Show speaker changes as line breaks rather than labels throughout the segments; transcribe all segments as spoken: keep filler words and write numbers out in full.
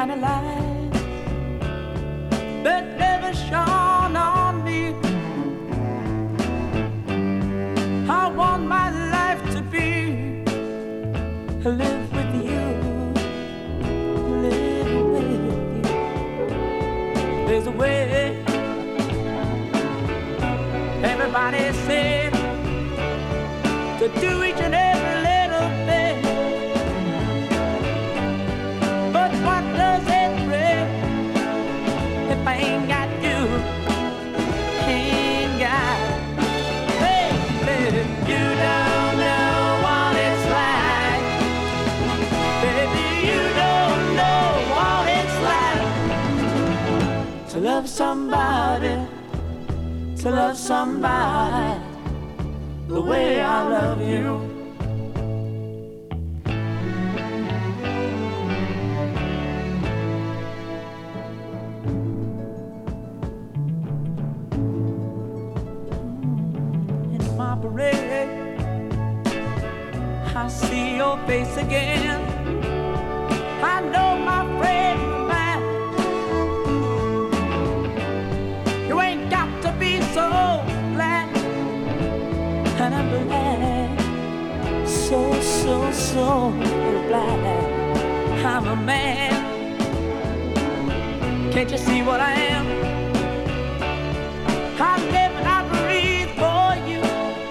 kind of light that never shone on me. I want my life to be live with you, live with you. There's a way. Everybody said to do each and every little thing, but what does it bring if I ain't got you? Ain't got, baby, you don't know what it's like. Baby, you don't know what it's like to love somebody, to love somebody the way I love you. In my parade, I see your face again. I know my friend of mine. You ain't got to be so black, and I'm black, so, so, so black. I'm a man. Can't you see what I am? I live and I breathe for you.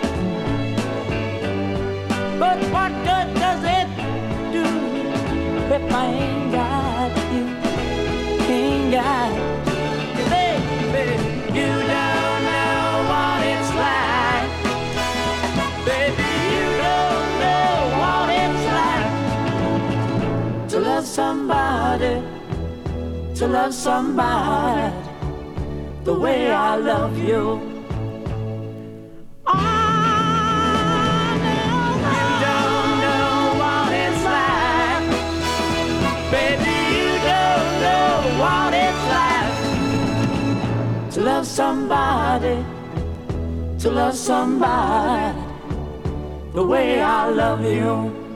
But what good does it do if I ain't got you? Ain't got you, baby. You don't know what it's like. Baby, you don't know what it's like to love somebody, to love somebody the way I love you. Oh, no, you don't know what it's like. Baby, you don't know what it's like to love somebody, to love somebody the way I love you.